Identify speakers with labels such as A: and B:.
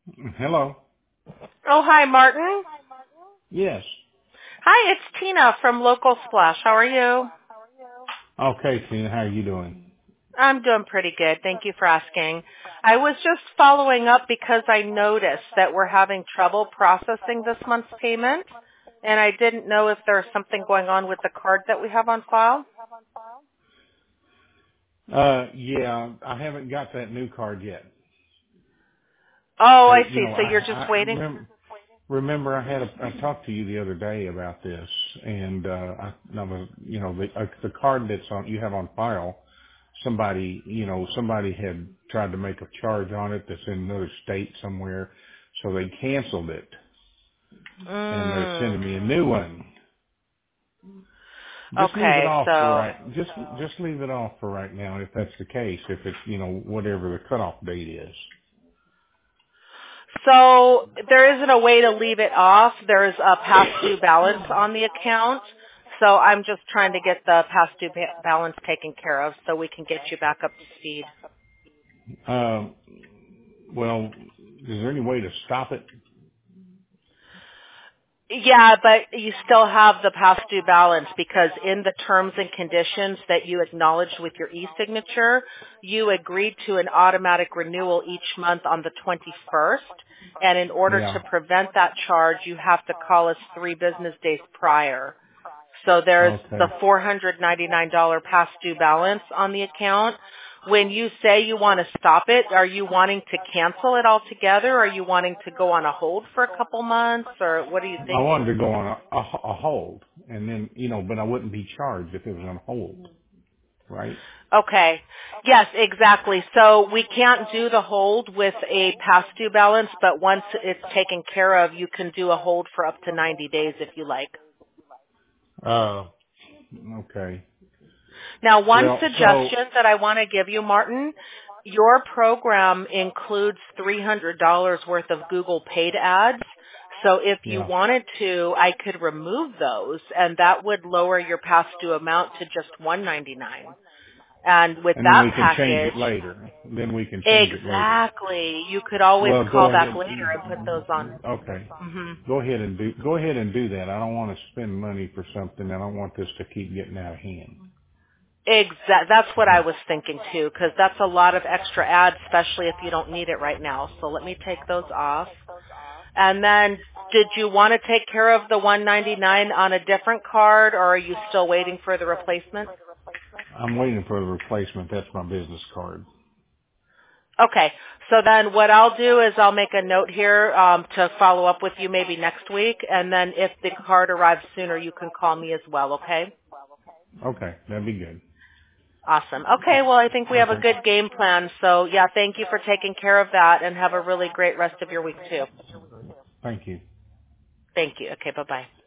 A: Hello.
B: Oh, hi, Martin.
A: Yes.
B: Hi, it's Tina from Local Splash. How are you?
A: Okay, Tina, how are you doing?
B: I'm doing pretty good. Thank you for asking. I was just following up because I noticed that we're having trouble processing this month's payment, and I didn't know if there's something going on with the card that we have on file.
A: Yeah, I haven't got that new card yet.
B: Oh, I
A: They,
B: see. So you're just
A: I
B: waiting?
A: remember I talked to you the other day about this, and I was, the card that's on you have on file. Somebody had tried to make a charge on it that's in another state somewhere, so they canceled it, and they're sending me a new one. Just leave it
B: Okay,
A: off for
B: so
A: right. Just leave it off for right now, if that's the case. If it's whatever the cutoff date is.
B: there isn't a way to leave it off. There's a past due balance on the account. So I'm just trying to get the past due balance taken care of so we can get you back up to speed.
A: Uh, well, is there any way to stop it?
B: Yeah, but you still have the past due balance because in the terms and conditions that you acknowledged with your e-signature, you agreed to an automatic renewal each month on the 21st. And in order
A: Yeah.
B: to prevent that charge, you have to call us 3 business days prior. So there's
A: Okay.
B: the $499 past due balance on the account. When you say you want to stop it, are you wanting to cancel it altogether? Are you wanting to go on a hold for a couple months, or what are you
A: I wanted
B: thinking?
A: to go on a hold, and then but I wouldn't be charged if it was on hold, right?
B: Okay. Yes, exactly. So we can't do the hold with a past due balance, but once it's taken care of, you can do a hold for up to 90 days if you like.
A: Uh, okay.
B: Now, one
A: Well, so
B: suggestion that I want to give you, Martin, your program includes $300 worth of Google paid ads. So if you
A: yeah,
B: wanted to, I could remove those, and that would lower your past due amount to just $199. And with
A: and then
B: that
A: we can change it
B: package,
A: later. Then we can change it later.
B: exactly, you could always
A: Well,
B: call
A: go
B: back
A: ahead.
B: later and put those on.
A: Okay.
B: hmm
A: Go ahead and do that. I don't want to spend money for something. I don't want this to keep getting out of hand.
B: That's what I was thinking too, because that's a lot of extra ads, especially if you don't need it right now. So let me take those off. And then, did you want to take care of the 199 on a different card, or are you still waiting for the replacement?
A: I'm waiting for the replacement. That's my business card.
B: Okay. So then what I'll do is I'll make a note here to follow up with you maybe next week, and then if the card arrives sooner, you can call me as well, okay?
A: Okay, that'd be good.
B: Awesome. Okay, well, I think we have a
A: Okay.
B: good game plan. So, yeah, thank you for taking care of that, and have a really great rest of your week, too.
A: Thank you.
B: Thank you. Okay, bye-bye.